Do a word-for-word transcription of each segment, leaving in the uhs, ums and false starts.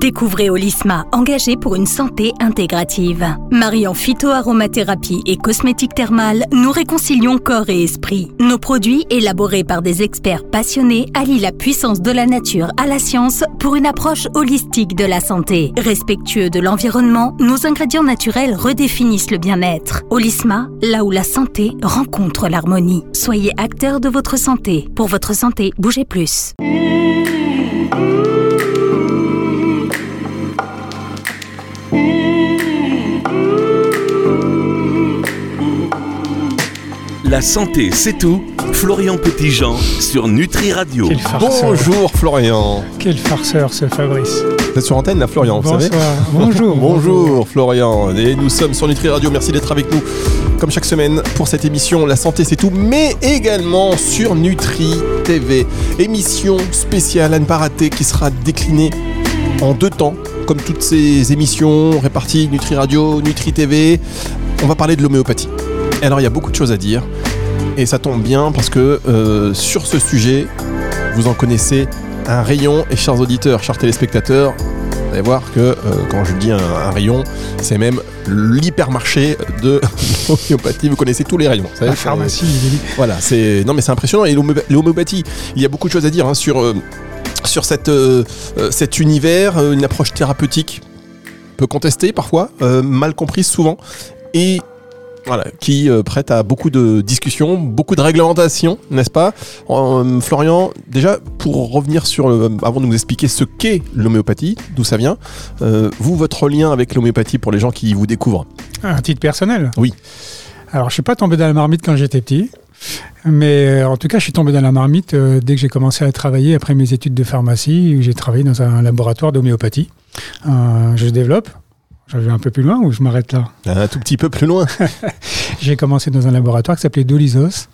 Découvrez Olisma, engagé pour une santé intégrative. Mariant phytoaromathérapie et cosmétique thermale, nous réconcilions corps et esprit. Nos produits, élaborés par des experts passionnés, allient la puissance de la nature à la science pour une approche holistique de la santé. Respectueux de l'environnement, nos ingrédients naturels redéfinissent le bien-être. Olisma, là où la santé rencontre l'harmonie. Soyez acteurs de votre santé. Pour votre santé, bougez plus. La santé, c'est tout. Florian Petitjean sur Nutri Radio. Quel farceur. Bonjour Florian. Quel farceur ce Fabrice. Vous êtes sur antenne là Florian, vous Bonsoir. savez. Bonjour. Bonjour Florian. Et nous sommes sur Nutri Radio. Merci d'être avec nous comme chaque semaine pour cette émission La santé c'est tout, mais également sur Nutri T V. Émission spéciale à ne pas rater qui sera déclinée en deux temps, comme toutes ces émissions réparties Nutri Radio, Nutri T V. On va parler de l'homéopathie. Alors il y a beaucoup de choses à dire et ça tombe bien parce que euh, sur ce sujet, vous en connaissez un rayon et chers auditeurs, chers téléspectateurs, vous allez voir que euh, quand je dis un, un rayon, c'est même l'hypermarché de l'homéopathie. Vous connaissez tous les rayons. Vous savez, La pharmacie. c'est, voilà, c'est non mais c'est impressionnant. Et l'homéopathie, il y a beaucoup de choses à dire hein, sur euh, sur cette euh, cet univers, euh, une approche thérapeutique peu contestée parfois, euh, mal comprise souvent et voilà, qui euh, prête à beaucoup de discussions, beaucoup de réglementations, n'est-ce pas euh, Florian, déjà, pour revenir sur, euh, avant de nous expliquer ce qu'est l'homéopathie, d'où ça vient, euh, vous, votre lien avec l'homéopathie pour les gens qui vous découvrent? À titre personnel? Oui. Alors, je ne suis pas tombé dans la marmite quand j'étais petit, mais euh, en tout cas, je suis tombé dans la marmite euh, dès que j'ai commencé à travailler après mes études de pharmacie, où j'ai travaillé dans un laboratoire d'homéopathie. Euh, je développe. Je vais un peu plus loin ou je m'arrête là? Un tout petit peu plus loin. J'ai commencé dans un laboratoire qui s'appelait Dolizos,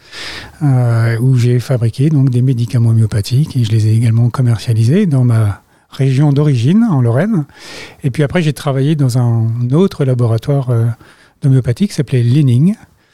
euh, où j'ai fabriqué donc, des médicaments homéopathiques et je les ai également commercialisés dans ma région d'origine, en Lorraine. Et puis après, j'ai travaillé dans un autre laboratoire euh, d'homéopathie qui s'appelait Lenning,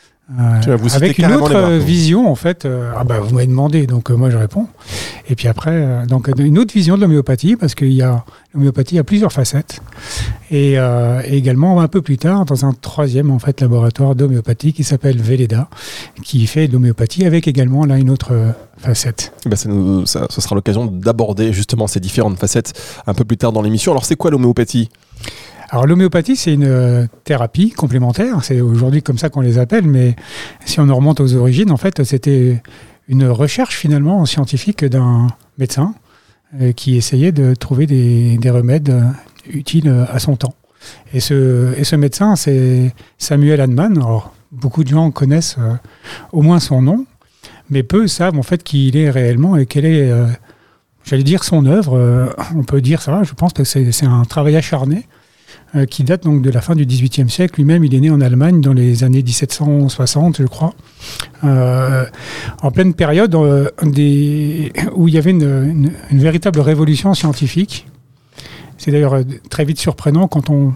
euh, avec une autre vision en fait. Euh, ah bah, vous m'avez demandé, donc euh, moi je réponds. Et puis après, euh, donc une autre vision de l'homéopathie, parce qu'il y a l'homéopathie a plusieurs facettes. Et, euh, et également un peu plus tard, dans un troisième en fait laboratoire d'homéopathie qui s'appelle Velleda, qui fait de l'homéopathie avec également là une autre euh, facette. Ben ça, nous, ça, ce sera l'occasion d'aborder justement ces différentes facettes un peu plus tard dans l'émission. Alors c'est quoi l'homéopathie? Alors l'homéopathie, c'est une euh, thérapie complémentaire, c'est aujourd'hui comme ça qu'on les appelle, mais si on remonte aux origines, en fait, c'était une recherche finalement scientifique d'un médecin euh, qui essayait de trouver des, des remèdes euh, utiles euh, à son temps. Et ce, et ce médecin, c'est Samuel Hahnemann. Alors, beaucoup de gens connaissent euh, au moins son nom, mais peu savent en fait qui il est réellement et quelle est, euh, j'allais dire, son œuvre. Euh, on peut dire ça, je pense que c'est, c'est un travail acharné euh, qui date donc de la fin du dix-huitième siècle. Lui-même, il est né en Allemagne dans les années dix-sept cent soixante, je crois, euh, en pleine période euh, des, où il y avait une, une, une véritable révolution scientifique. C'est d'ailleurs très vite surprenant quand on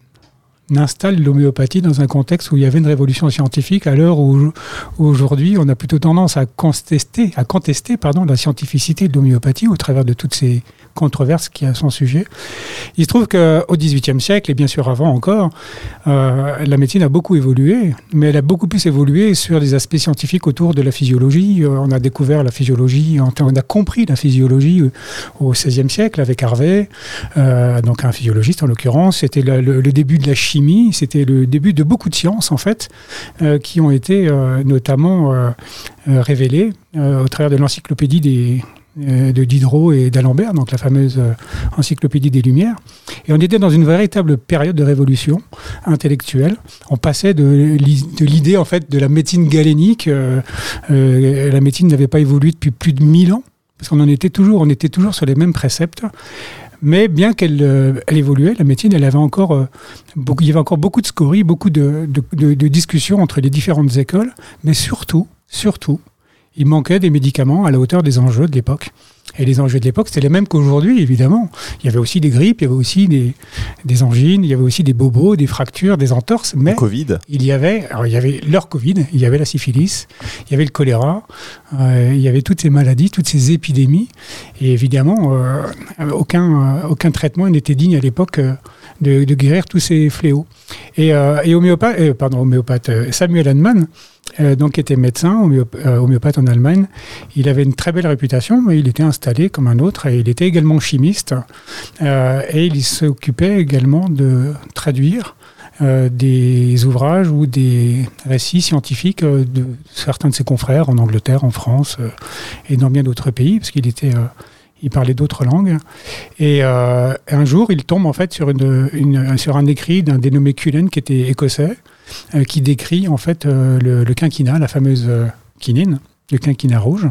installe l'homéopathie dans un contexte où il y avait une révolution scientifique, à l'heure où, où aujourd'hui on a plutôt tendance à contester, à contester pardon, la scientificité de l'homéopathie au travers de toutes ces controverses qui a son sujet. Il se trouve qu'au dix-huitième siècle, et bien sûr avant encore, euh, la médecine a beaucoup évolué, mais elle a beaucoup plus évolué sur des aspects scientifiques autour de la physiologie. Euh, on a découvert la physiologie, on a compris la physiologie au seizième siècle avec Harvey, euh, donc un physiologiste en l'occurrence. C'était le, le, le début de la chimie, c'était le début de beaucoup de sciences en fait, euh, qui ont été euh, notamment euh, euh, révélées euh, au travers de l'encyclopédie des de Diderot et d'Alembert, donc la fameuse euh, encyclopédie des Lumières. Et on était dans une véritable période de révolution intellectuelle. On passait de, de l'idée en fait de la médecine galénique. Euh, euh, la médecine n'avait pas évolué depuis plus de mille ans, parce qu'on en était toujours, on était toujours sur les mêmes préceptes. Mais bien qu'elle euh, elle évoluait, la médecine, elle avait encore euh, beaucoup, il y avait encore beaucoup de scories, beaucoup de, de, de, de discussions entre les différentes écoles, mais surtout, surtout, il manquait des médicaments à la hauteur des enjeux de l'époque. Et les enjeux de l'époque, c'était les mêmes qu'aujourd'hui, évidemment. Il y avait aussi des grippes, il y avait aussi des, des angines, il y avait aussi des bobos, des fractures, des entorses. Mais Covid. il y avait, alors il y avait leur Covid, il y avait la syphilis, il y avait le choléra, euh, il y avait toutes ces maladies, toutes ces épidémies. Et évidemment, euh, aucun, euh, aucun traitement n'était digne à l'époque euh, de, de guérir tous ces fléaux. Et, euh, et homéopathe, euh, pardon, homéopathe euh, Samuel Hahnemann, euh, donc était médecin, homéop- euh, homéopathe en Allemagne. Il avait une très belle réputation, mais il était installé comme un autre et il était également chimiste. Euh, et il s'occupait également de traduire euh, des ouvrages ou des récits scientifiques euh, de certains de ses confrères en Angleterre, en France euh, et dans bien d'autres pays, parce qu'il était... Euh, Il parlait d'autres langues. Et euh, un jour, il tombe en fait sur, une, une, sur un écrit d'un dénommé Cullen, qui était écossais, euh, qui décrit en fait euh, le, le quinquina, la fameuse euh, quinine, le quinquina rouge.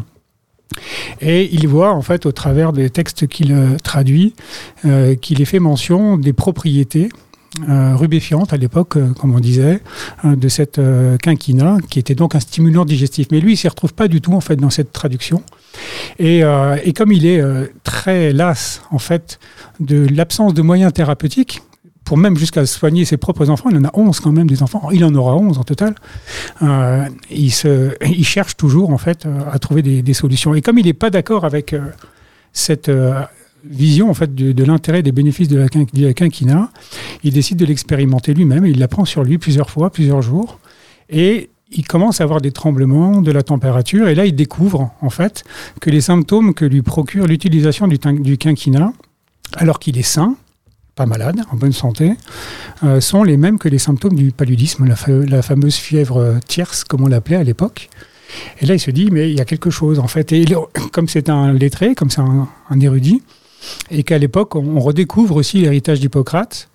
Et il voit en fait au travers des textes qu'il euh, traduit euh, qu'il est fait mention des propriétés Euh, rubéfiante à l'époque, euh, comme on disait, euh, de cette euh, quinquina, qui était donc un stimulant digestif. Mais lui, il ne s'y retrouve pas du tout en fait dans cette traduction. Et, euh, et comme il est euh, très las en fait de l'absence de moyens thérapeutiques, pour même jusqu'à soigner ses propres enfants, il en a onze quand même des enfants, il en aura onze en total, euh, il, se, il cherche toujours en fait à trouver des, des solutions. Et comme il n'est pas d'accord avec euh, cette... Euh, vision en fait de, de l'intérêt des bénéfices de la, quin, de la quinquina, il décide de l'expérimenter lui-même et il l'apprend sur lui plusieurs fois, plusieurs jours, et il commence à avoir des tremblements de la température, et là il découvre en fait que les symptômes que lui procure l'utilisation du, du quinquina, alors qu'il est sain, pas malade, en bonne santé, euh, sont les mêmes que les symptômes du paludisme, la, fa- la fameuse fièvre tierce comme on l'appelait à l'époque. Et là il se dit mais il y a quelque chose en fait, et il, comme c'est un lettré, comme c'est un, un érudit, et qu'à l'époque, on redécouvre aussi l'héritage d'Hippocrate.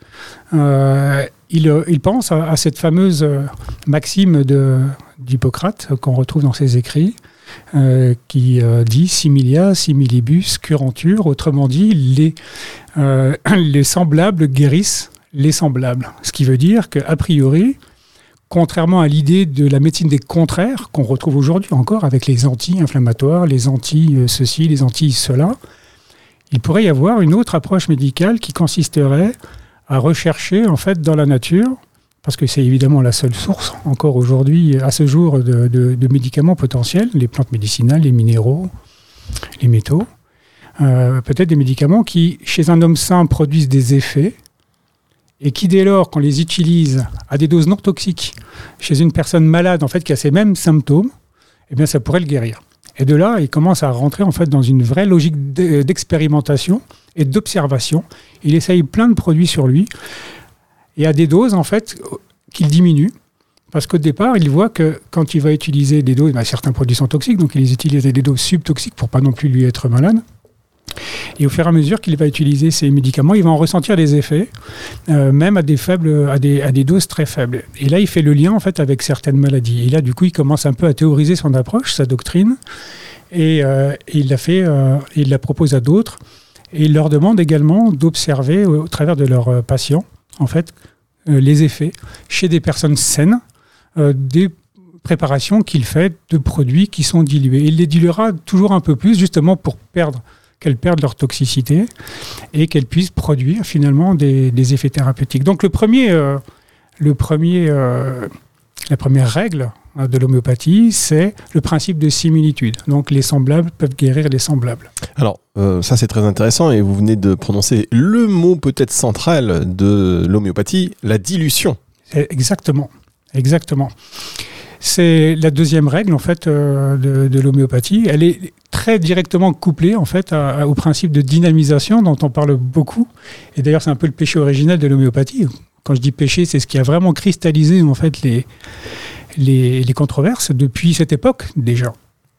Euh, il, il pense à, à cette fameuse maxime de, d'Hippocrate qu'on retrouve dans ses écrits, euh, qui euh, dit « similia, similibus, curantur », autrement dit, les, euh, les semblables guérissent les semblables. Ce qui veut dire qu'a priori, contrairement à l'idée de la médecine des contraires, qu'on retrouve aujourd'hui encore avec les anti-inflammatoires, les anti-ceci, les anti-cela, il pourrait y avoir une autre approche médicale qui consisterait à rechercher en fait dans la nature, parce que c'est évidemment la seule source encore aujourd'hui à ce jour de, de, de médicaments potentiels, les plantes médicinales, les minéraux, les métaux, euh, peut-être des médicaments qui, chez un homme sain, produisent des effets et qui, dès lors qu'on les utilise à des doses non toxiques chez une personne malade en fait qui a ces mêmes symptômes, eh bien ça pourrait le guérir. Et de là, il commence à rentrer en fait dans une vraie logique d'expérimentation et d'observation. Il essaye plein de produits sur lui et à des doses en fait qu'il diminue. Parce qu'au départ, il voit que quand il va utiliser des doses, ben, certains produits sont toxiques, donc il les utilise à des doses subtoxiques pour pas non plus lui être malade. Et au fur et à mesure qu'il va utiliser ces médicaments, il va en ressentir des effets, euh, même à des faibles, à des, à des doses très faibles. Et là, il fait le lien en fait avec certaines maladies. Et là, du coup, il commence un peu à théoriser son approche, sa doctrine, et, euh, et il la fait, euh, il la propose à d'autres. Et il leur demande également d'observer au, au travers de leurs euh, patients, en fait, euh, les effets chez des personnes saines, euh, des préparations qu'il fait de produits qui sont dilués. Il les diluera toujours un peu plus, justement pour perdre qu'elles perdent leur toxicité et qu'elles puissent produire finalement des, des effets thérapeutiques. Donc le premier, euh, le premier, euh, la première règle de l'homéopathie, c'est le principe de similitude. Donc les semblables peuvent guérir les semblables. Alors euh, ça c'est très intéressant et vous venez de prononcer le mot peut-être central de l'homéopathie, la dilution. C'est exactement, exactement. C'est la deuxième règle en fait euh, de, de l'homéopathie. Elle est très directement couplée en fait à, à, au principe de dynamisation dont on parle beaucoup. Et d'ailleurs, c'est un peu le péché originel de l'homéopathie. Quand je dis péché, c'est ce qui a vraiment cristallisé en fait les les, les controverses depuis cette époque déjà.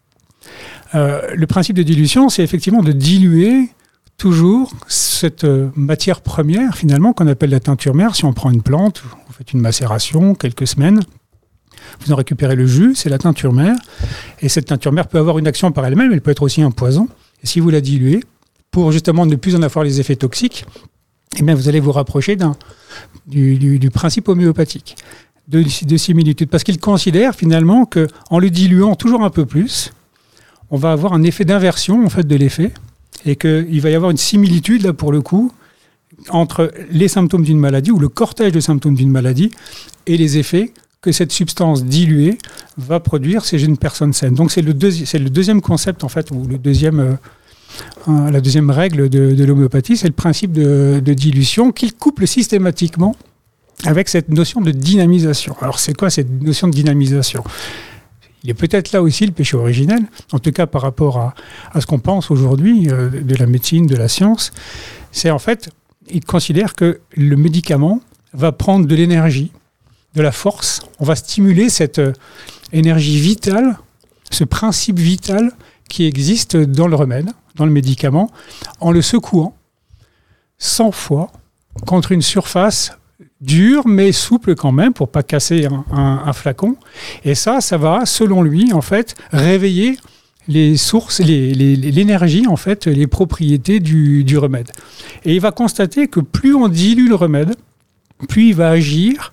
Euh, le principe de dilution, c'est effectivement de diluer toujours cette matière première finalement qu'on appelle la teinture mère. Si on prend une plante, vous faites une macération quelques semaines. Vous en récupérez le jus, c'est la teinture mère. Et cette teinture mère peut avoir une action par elle-même, elle peut être aussi un poison. Et si vous la diluez, pour justement ne plus en avoir les effets toxiques, eh bien vous allez vous rapprocher d'un, du, du, du principe homéopathique de, de similitude. Parce qu'il considère finalement qu'en le diluant toujours un peu plus, on va avoir un effet d'inversion en fait, de l'effet. et qu'il va y avoir une similitude, là, pour le coup, entre les symptômes d'une maladie, ou le cortège de symptômes d'une maladie, et les effets que cette substance diluée va produire chez une personne saine. Donc c'est le, deuxi- c'est le deuxième concept, en fait, ou le deuxième, euh, euh, la deuxième règle de, de l'homéopathie, c'est le principe de, de dilution qu'il couple systématiquement avec cette notion de dynamisation. Alors c'est quoi cette notion de dynamisation ? Il est peut-être là aussi le péché originel, en tout cas par rapport à, à ce qu'on pense aujourd'hui euh, de la médecine, de la science. C'est en fait, il considère que le médicament va prendre de l'énergie, de la force, on va stimuler cette euh, énergie vitale, ce principe vital qui existe dans le remède, dans le médicament, en le secouant cent fois contre une surface dure mais souple quand même pour pas casser un, un, un flacon. Et ça, ça va, selon lui, en fait, réveiller les sources, les, les, l'énergie, en fait, les propriétés du, du remède. Et il va constater que plus on dilue le remède, plus il va agir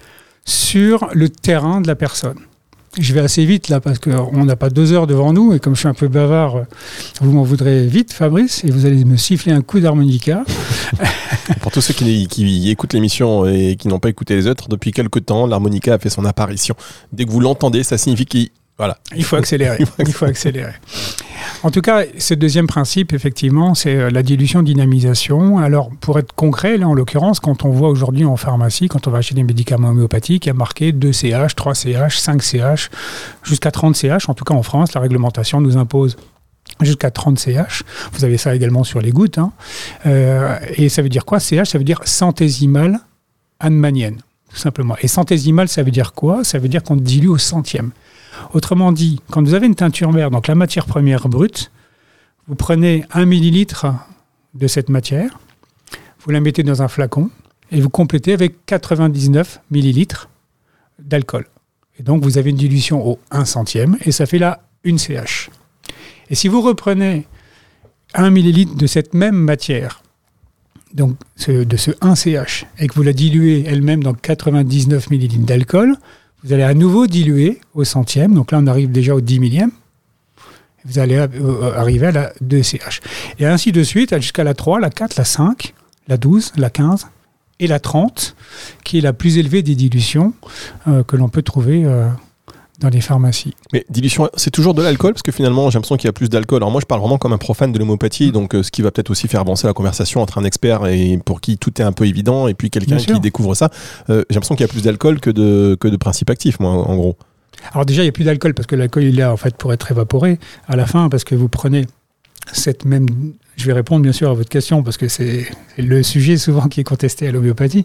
sur le terrain de la personne. Je vais assez vite là parce qu'on n'a pas deux heures devant nous et comme je suis un peu bavard, vous m'en voudrez vite, Fabrice, et vous allez me siffler un coup d'harmonica. Pour tous ceux qui, qui écoutent l'émission et qui n'ont pas écouté les autres, depuis quelques temps, l'harmonica a fait son apparition. Dès que vous l'entendez, ça signifie qu'il voilà. Il faut accélérer. Il faut accélérer. En tout cas, ce deuxième principe, effectivement, c'est la dilution-dynamisation. Alors, pour être concret, là, en l'occurrence, quand on voit aujourd'hui en pharmacie, quand on va acheter des médicaments homéopathiques, il y a marqué deux C H, trois C H, cinq C H, jusqu'à trente C H. En tout cas, en France, la réglementation nous impose jusqu'à trente C H. Vous avez ça également sur les gouttes. Hein. Euh, et ça veut dire quoi, C H ? Ça veut dire centésimale hahnemannienne, tout simplement. Et centésimale, ça veut dire quoi ? Ça veut dire qu'on dilue au centième. Autrement dit, quand vous avez une teinture mère, donc la matière première brute, vous prenez un millilitre de cette matière, vous la mettez dans un flacon et vous complétez avec quatre-vingt-dix-neuf millilitres d'alcool. Et donc vous avez une dilution au un centième et ça fait là une C H. Et si vous reprenez un millilitre de cette même matière, donc ce, de ce un C H, et que vous la diluez elle-même dans quatre-vingt-dix-neuf millilitres d'alcool, vous allez à nouveau diluer au centième, donc là on arrive déjà au dix millième, vous allez arriver à la deux C H. Et ainsi de suite, jusqu'à la trois, la quatre, la cinq, la douze, la quinze et la trente, qui est la plus élevée des dilutions euh, que l'on peut trouver euh, dans les pharmacies. Mais dilution, c'est toujours de l'alcool, parce que finalement j'ai l'impression qu'il y a plus d'alcool. Alors moi je parle vraiment comme un profane de l'homéopathie, donc euh, ce qui va peut-être aussi faire avancer la conversation entre un expert et pour qui tout est un peu évident, et puis quelqu'un qui découvre ça. Euh, j'ai l'impression qu'il y a plus d'alcool que de, que de principes actifs, moi, en gros. Alors déjà il n'y a plus d'alcool, parce que l'alcool il est là en fait pour être évaporé à la fin, parce que vous prenez cette même... Je vais répondre bien sûr à votre question, parce que c'est le sujet souvent qui est contesté à l'homéopathie.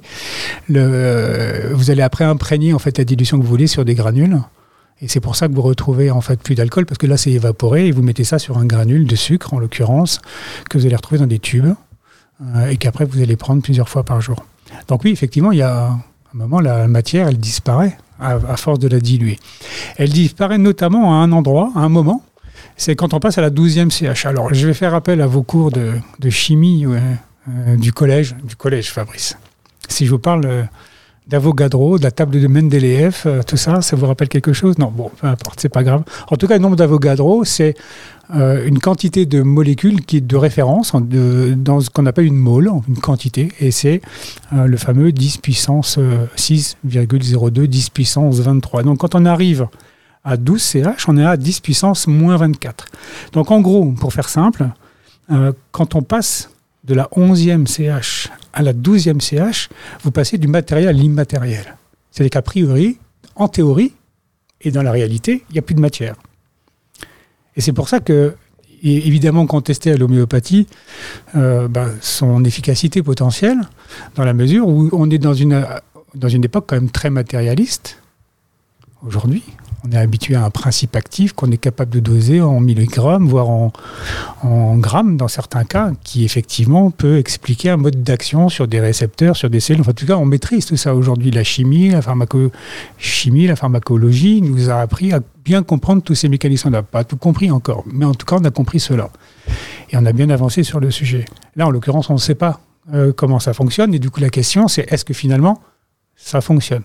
Le, vous allez après imprégner en fait la dilution que vous voulez sur des granules. Et c'est pour ça que vous retrouvez en fait plus d'alcool, parce que là c'est évaporé et vous mettez ça sur un granule de sucre en l'occurrence, que vous allez retrouver dans des tubes euh, et qu'après vous allez prendre plusieurs fois par jour. Donc oui, effectivement, il y a un moment, la matière elle disparaît à, à force de la diluer. Elle disparaît notamment à un endroit, à un moment, c'est quand on passe à la douzième C H. Alors je vais faire appel à vos cours de, de chimie euh, euh, du collège, du collège Fabrice. Si je vous parle... Euh, d'Avogadro, de la table de Mendeleïev, euh, tout ça, ça vous rappelle quelque chose ? Non, bon, peu importe, c'est pas grave. En tout cas, le nombre d'Avogadro, c'est euh, une quantité de molécules qui est de référence de, dans ce qu'on appelle une mole, une quantité, et c'est euh, le fameux dix puissance six virgule zéro deux, dix puissance vingt-trois. Donc quand on arrive à douze C H, on est à dix puissance moins vingt-quatre. Donc en gros, pour faire simple, euh, quand on passe de la onzième C H à la douzième C H, vous passez du matériel à l'immatériel. C'est-à-dire qu'a priori, en théorie, et dans la réalité, il n'y a plus de matière. Et c'est pour ça que, évidemment, contester à l'homéopathie euh, ben, son efficacité potentielle, dans la mesure où on est dans une, dans une époque quand même très matérialiste, aujourd'hui. On est habitué à un principe actif qu'on est capable de doser en milligrammes, voire en, en grammes dans certains cas, qui effectivement peut expliquer un mode d'action sur des récepteurs, sur des cellules. Enfin, en tout cas, on maîtrise tout ça aujourd'hui. La chimie, la pharmacochimie, la pharmacologie nous a appris à bien comprendre tous ces mécanismes. On n'a pas tout compris encore, mais en tout cas, on a compris cela. Et on a bien avancé sur le sujet. Là, en l'occurrence, on ne sait pas euh, comment ça fonctionne. Et du coup, la question, c'est est-ce que finalement, ça fonctionne ?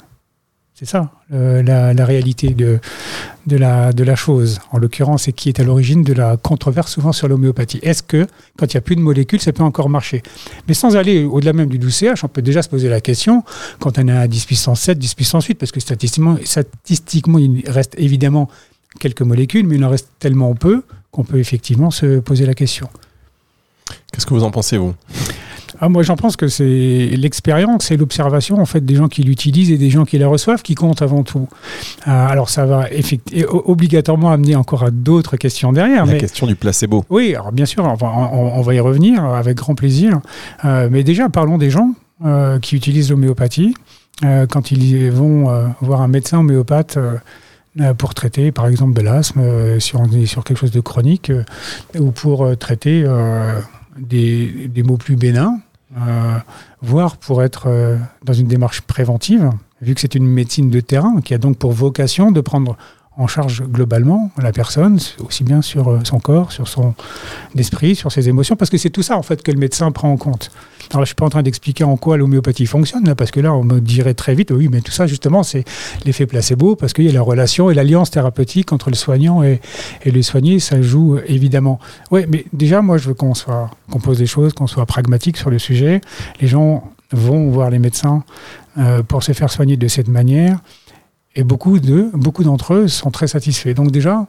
C'est ça, euh, la, la réalité de, de, la, de la chose, en l'occurrence, et qui est à l'origine de la controverse souvent sur l'homéopathie. Est-ce que, quand il n'y a plus de molécules, ça peut encore marcher ? Mais sans aller au-delà même du douze C H, on peut déjà se poser la question, quand on est à dix puissance sept, dix puissance huit, parce que statistiquement, statistiquement, il reste évidemment quelques molécules, mais il en reste tellement peu qu'on peut effectivement se poser la question. Qu'est-ce que vous en pensez, vous ? Ah, moi, j'en pense que c'est l'expérience et l'observation en fait, des gens qui l'utilisent et des gens qui la reçoivent qui comptent avant tout. Euh, alors, ça va effecti- obligatoirement amener encore à d'autres questions derrière. La mais... question du placebo. Oui, alors bien sûr, on va, on, on va y revenir avec grand plaisir. Euh, mais déjà, parlons des gens euh, qui utilisent l'homéopathie. Euh, quand ils vont euh, voir un médecin homéopathe euh, pour traiter, par exemple, de l'asthme, euh, si on est sur quelque chose de chronique, euh, ou pour euh, traiter euh, des, des maux plus bénins, Euh, voire pour être euh, dans une démarche préventive, vu que c'est une médecine de terrain qui a donc pour vocation de prendre en charge globalement la personne, aussi bien sur euh, son corps, sur son esprit, sur ses émotions, parce que c'est tout ça en fait que le médecin prend en compte. Alors là, je suis pas en train d'expliquer en quoi l'homéopathie fonctionne, là, parce que là on me dirait très vite, oui, mais tout ça justement c'est l'effet placebo, parce qu'il y a la relation et l'alliance thérapeutique entre le soignant et, et le soigné, ça joue évidemment. Oui, mais déjà moi je veux qu'on soit, qu'on pose des choses, qu'on soit pragmatique sur le sujet. Les gens vont voir les médecins euh, pour se faire soigner de cette manière. Et beaucoup, de, beaucoup d'entre eux sont très satisfaits. Donc déjà,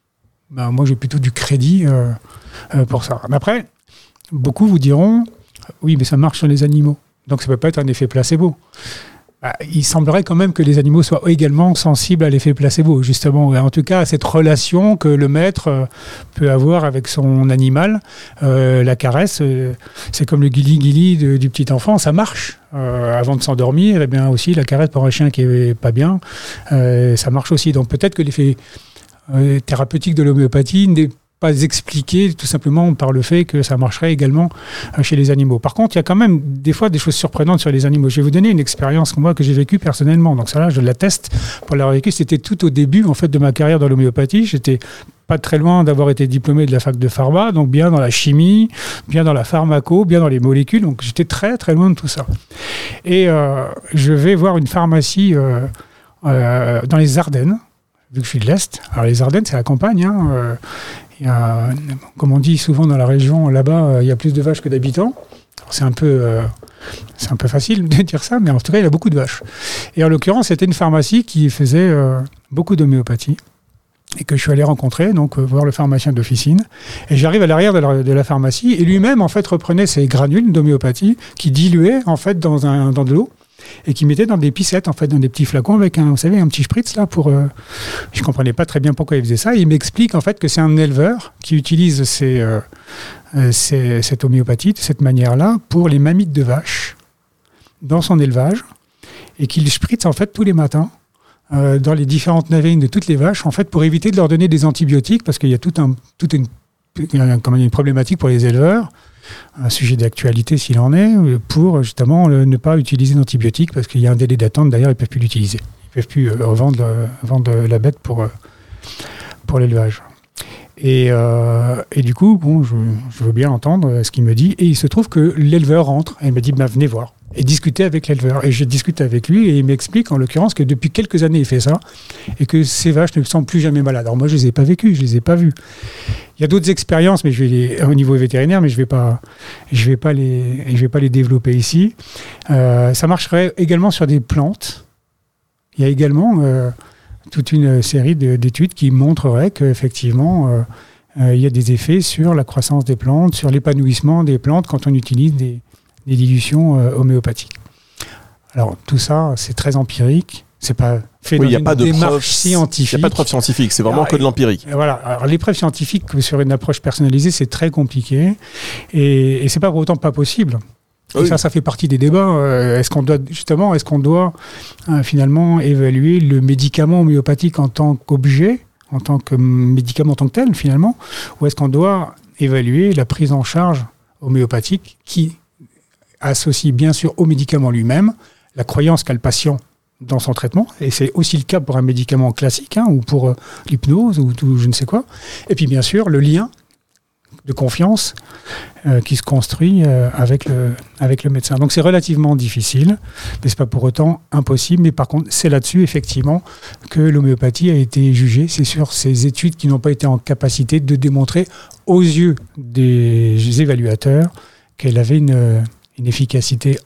ben moi j'ai plutôt du crédit euh, euh, pour ça. Mais après, beaucoup vous diront, oui, mais ça marche sur les animaux. Donc ça ne peut pas être un effet placebo. Ben, il semblerait quand même que les animaux soient également sensibles à l'effet placebo, justement. En tout cas, à cette relation que le maître euh, peut avoir avec son animal. Euh, la caresse, euh, c'est comme le guili-guili du petit enfant, ça marche. Euh, avant de s'endormir, et bien aussi la caresse pour un chien qui est pas bien, euh, ça marche aussi. Donc peut-être que l'effet euh, thérapeutique de l'homéopathie n'est pas expliqué tout simplement par le fait que ça marcherait également euh, chez les animaux. Par contre, il y a quand même des fois des choses surprenantes sur les animaux. Je vais vous donner une expérience moi que j'ai vécue personnellement. Donc ça là, je l'atteste pour l'avoir vécu. C'était tout au début en fait de ma carrière dans l'homéopathie. J'étais pas très loin d'avoir été diplômé de la fac de pharma, donc bien dans la chimie, bien dans la pharmaco, bien dans les molécules, donc j'étais très très loin de tout ça. Et euh, je vais voir une pharmacie euh, euh, dans les Ardennes, vu que je suis de l'Est. Alors les Ardennes, c'est la campagne, hein, euh, y a, comme on dit souvent dans la région, là-bas, il y a plus de vaches que d'habitants. Alors, c'est un peu... Euh, c'est un peu facile de dire ça, mais en tout cas, il y a beaucoup de vaches. Et en l'occurrence, c'était une pharmacie qui faisait euh, beaucoup d'homéopathie, et que je suis allé rencontrer, donc euh, voir le pharmacien d'officine. Et j'arrive à l'arrière de la, de la pharmacie, et lui-même, en fait, reprenait ces granules d'homéopathie qui diluait, en fait, dans, un, dans de l'eau, et qui mettait dans des pissettes, en fait, dans des petits flacons avec un, vous savez, un petit spritz, là, pour... Euh, je comprenais pas très bien pourquoi il faisait ça. Et il m'explique, en fait, que c'est un éleveur qui utilise ces, euh, ces, cette homéopathie de cette manière-là pour les mammites de vaches dans son élevage, et qu'il spritz, en fait, tous les matins, Euh, dans les différentes narines de toutes les vaches, en fait, pour éviter de leur donner des antibiotiques, parce qu'il y a toute un, toute une, comme une problématique pour les éleveurs, un sujet d'actualité s'il en est, pour justement le, ne pas utiliser d'antibiotiques, parce qu'il y a un délai d'attente, d'ailleurs, ils ne peuvent plus l'utiliser. Ils ne peuvent plus euh, vendre, euh, vendre la bête pour, euh, pour l'élevage. Et, euh, et du coup, bon, je, je veux bien entendre ce qu'il me dit, et il se trouve que l'éleveur rentre, et il me dit, bah, venez voir. Et discuter avec l'éleveur. Et je discute avec lui et il m'explique en l'occurrence que depuis quelques années il fait ça et que ces vaches ne sont plus jamais malades. Alors moi je les ai pas vécues, je les ai pas vues. Il y a d'autres expériences, mais je vais les, au niveau vétérinaire, mais je vais pas, je vais pas les, je vais pas les développer ici. Euh, ça marcherait également sur des plantes. Il y a également euh, toute une série de, d'études qui montreraient qu'effectivement euh, euh, il y a des effets sur la croissance des plantes, sur l'épanouissement des plantes quand on utilise des des dilutions euh, homéopathiques. Alors tout ça, c'est très empirique. C'est pas fait oui, dans y a une pas de démarche preuve, scientifique. Il n'y a pas de preuve scientifique, c'est vraiment Alors, que de l'empirique. Et voilà. Alors les preuves scientifiques sur une approche personnalisée, c'est très compliqué et, et c'est pas pour autant pas possible. Et oui. ça, ça fait partie des débats. Euh, est-ce qu'on doit justement, est-ce qu'on doit euh, finalement évaluer le médicament homéopathique en tant qu'objet, en tant que médicament en tant que tel finalement, ou est-ce qu'on doit évaluer la prise en charge homéopathique qui associe bien sûr au médicament lui-même la croyance qu'a le patient dans son traitement, et c'est aussi le cas pour un médicament classique, hein, ou pour euh, l'hypnose, ou tout, je ne sais quoi, et puis bien sûr le lien de confiance euh, qui se construit euh, avec, le, avec le médecin. Donc c'est relativement difficile, mais ce n'est pas pour autant impossible. Mais par contre, c'est là-dessus, effectivement, que l'homéopathie a été jugée. C'est sur ces études qui n'ont pas été en capacité de démontrer aux yeux des évaluateurs qu'elle avait une, une efficacité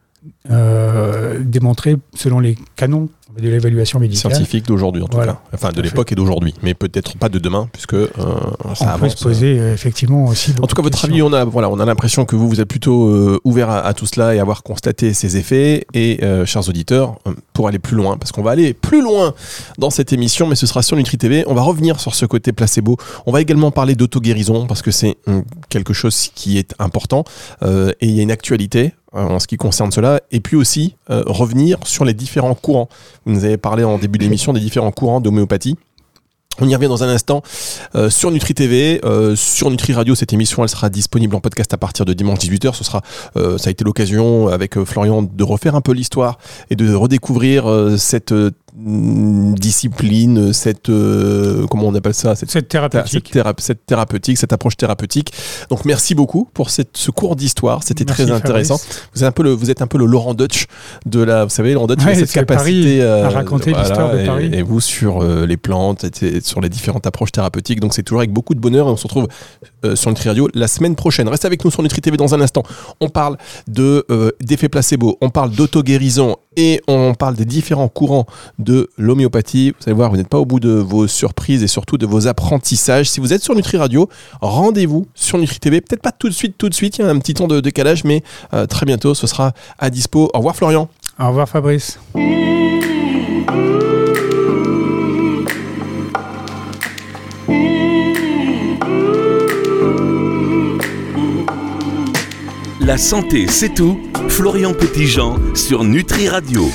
euh, démontrée selon les canons de l'évaluation médicale. Scientifique d'aujourd'hui, en tout voilà. cas. Enfin, de l'époque et d'aujourd'hui. Mais peut-être pas de demain, puisque euh, ça on avance. peut se poser euh, effectivement aussi. En tout cas, votre avis, on a, voilà, on a l'impression que vous, vous êtes plutôt euh, ouvert à, à tout cela et avoir constaté ces effets. Et, euh, chers auditeurs, euh, pour aller plus loin, parce qu'on va aller plus loin dans cette émission, mais ce sera sur Nutri T V. On va revenir sur ce côté placebo. On va également parler d'auto-guérison, parce que c'est euh, quelque chose qui est important. Euh, et il y a une actualité en ce qui concerne cela, et puis aussi euh, revenir sur les différents courants. Vous nous avez parlé en début d'émission des différents courants d'homéopathie. On y revient dans un instant euh, sur Nutri T V, euh, sur Nutri Radio. Cette émission, elle sera disponible en podcast à partir de dimanche dix-huit heures. Ce sera, euh, ça a été l'occasion avec euh, Florian de refaire un peu l'histoire et de redécouvrir euh, cette euh, discipline, cette euh, comment on appelle ça, cette, cette thérapeutique, cette, théra- cette thérapeutique, cette approche thérapeutique. Donc merci beaucoup pour cette, ce cours d'histoire. C'était merci très intéressant. Fabrice. Vous êtes un peu le, vous êtes un peu le Laurent Deutsch de la, vous savez, Laurent Deutsch, ouais, il a cette capacité euh, à raconter voilà, l'histoire de Paris. Et, et vous sur euh, les plantes, et sur les différentes approches thérapeutiques. Donc c'est toujours avec beaucoup de bonheur et on se retrouve euh, sur Nutri Radio la semaine prochaine. Restez avec nous sur Nutri T V dans un instant. On parle de euh, d'effets placebo, on parle d'auto-guérison et on parle des différents courants de l'homéopathie. Vous allez voir, vous n'êtes pas au bout de vos surprises et surtout de vos apprentissages. Si vous êtes sur Nutri Radio, rendez-vous sur Nutri T V. Peut-être pas tout de suite, tout de suite. Il y a un petit temps de décalage, mais euh, très bientôt, ce sera à dispo. Au revoir Florian. Au revoir Fabrice. La santé, c'est tout. Florian Petitjean sur Nutri Radio.